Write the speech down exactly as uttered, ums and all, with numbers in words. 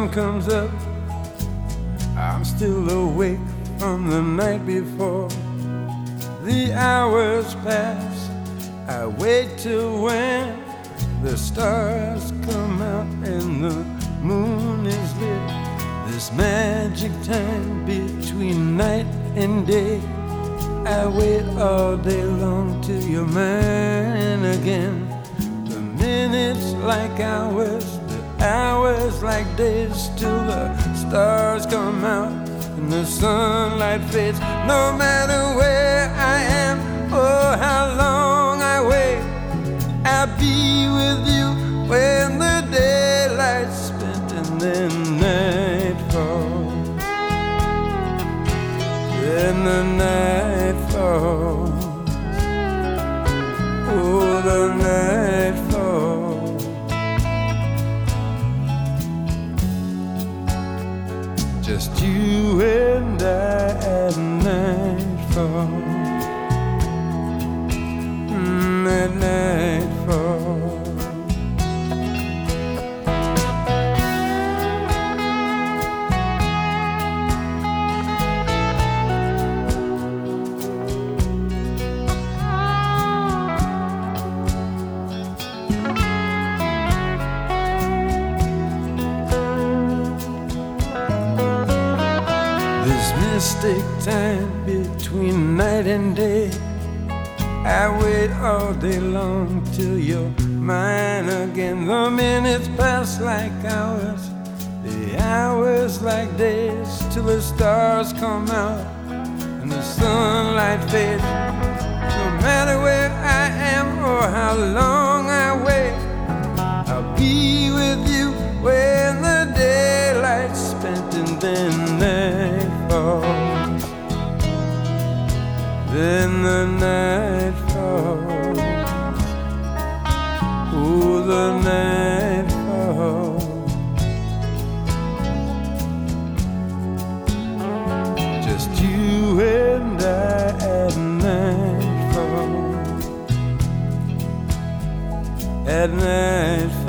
sun comes up, I'm still awake from the night before. The hours pass, I wait till when the stars come out and the moon is lit. This magic time between night and day, I wait all day long till you're mine again. The minutes like hours, the hours like days, till the stars come out and the sunlight fades. No matter where I am or how long I wait, I'll be with you when the daylight's spent and then night falls. Then the night falls. Oh, the night falls. Just you and I at nightfall. Mm, at nightfall. This mystic time between night and day, I wait all day long till you're mine again. The minutes pass like hours, the hours like days, till the stars come out and the sunlight fades. No matter where I am or how long I wait, I'll be with you when the daylight's spent and then night falls. Then the night falls. Oh, the night falls. Just you and I at nightfall. At nightfall.